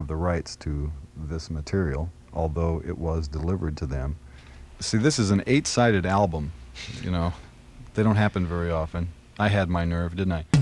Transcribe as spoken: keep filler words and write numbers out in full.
the rights to this material, although it was delivered to them. See, this is an eight-sided album, you know. They don't happen very often. I had my nerve, didn't I?